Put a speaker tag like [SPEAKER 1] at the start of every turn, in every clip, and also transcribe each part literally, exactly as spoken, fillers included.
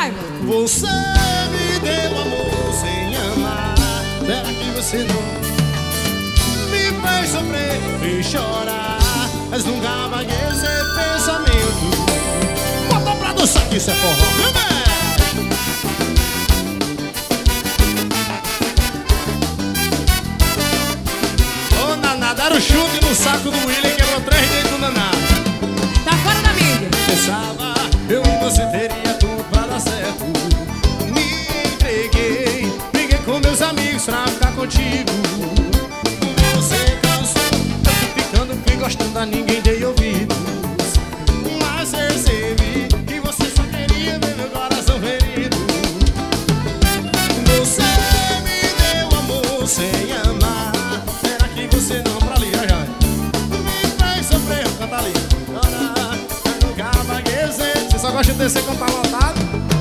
[SPEAKER 1] raiva.
[SPEAKER 2] Você me deu amor sem amar. Será que você não me fez sofrer e chorar? Mas nunca apaguei esse pensamento. Bota pra dançar que isso é forró, meu bem. Ô Naná, deram chute no saco do William e quebrou três dentes do Naná.
[SPEAKER 1] Tá fora da mídia.
[SPEAKER 2] Pensava eu e você teria tudo pra dar certo. Me entreguei, briguei com meus amigos pra ficar contigo. Você cansou, eu fui ficando, fui gostando, a ninguém dei ouvidos. Mas percebi que você só queria ver meu coração ferido. Você me deu amor sem amar. Será que você não pra ali, já me fez sofrer, canta ali. Eu nunca apaguei o zero. Você só gosta de descer quando tá lotado?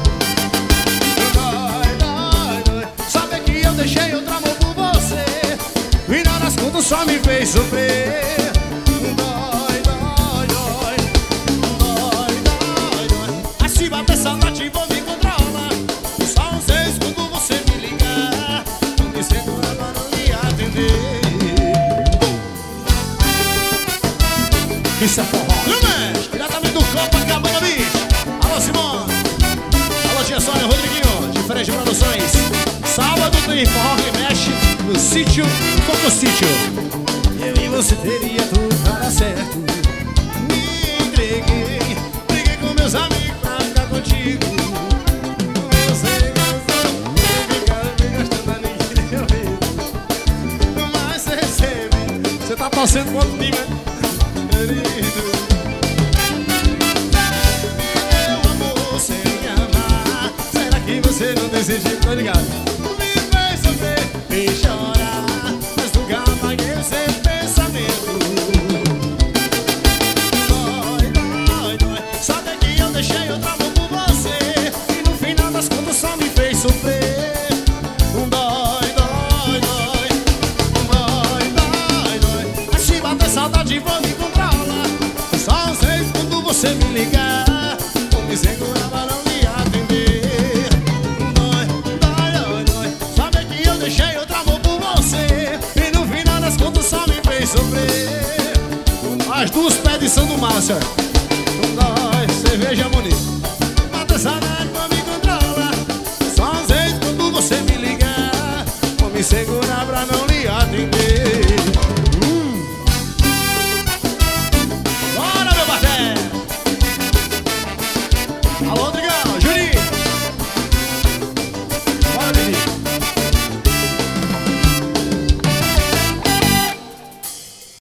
[SPEAKER 2] Dói, dói, dói. Sabe que eu deixei outro amor por você. E não nas contas só me fez sofrer. Dói, dói, dói. Dói, dói, dói. Mas se bater saudade vou me controlar. Só uns seis quando você me ligar. Tô me segurando pra não me atender. Isso é forró, viu, mestre? Diretamente do Copacabana Beach. Alô, Simone. Alô, tia Sônia, Rodriguinho. Diferente Produções. Sábado tem forró que mexe no sítio, no Coco Sítio. Eu e você teria tudo pra dar certo. Me entreguei, briguei com meus amigos pra ficar contigo. Você cansou, eu ficava me gastando, a ninguém deu medo. Mas você recebe, você tá torcendo contra mim, né? Querido, meu amor sem amar. Será que você não deseja? Tô ligado. Me fez sofrer e chorar, mas nunca apaguei o seu pensamento. Dói, dói, dói. Sabe que eu deixei outro amor por você. E no final das contas só me fez sofrer. Dói, dói, dói. Dói, dói, dói. Mas se bater saudade vou me controlar. Só sei quando você me ligar. Vou me segurar pra não me atender. Dói, dói, dói, dói. Sabe que eu deixei outro amor por você. E no final das contas só me fez sofrer. As duas pés de São do Márcio. Dói, cerveja bonita.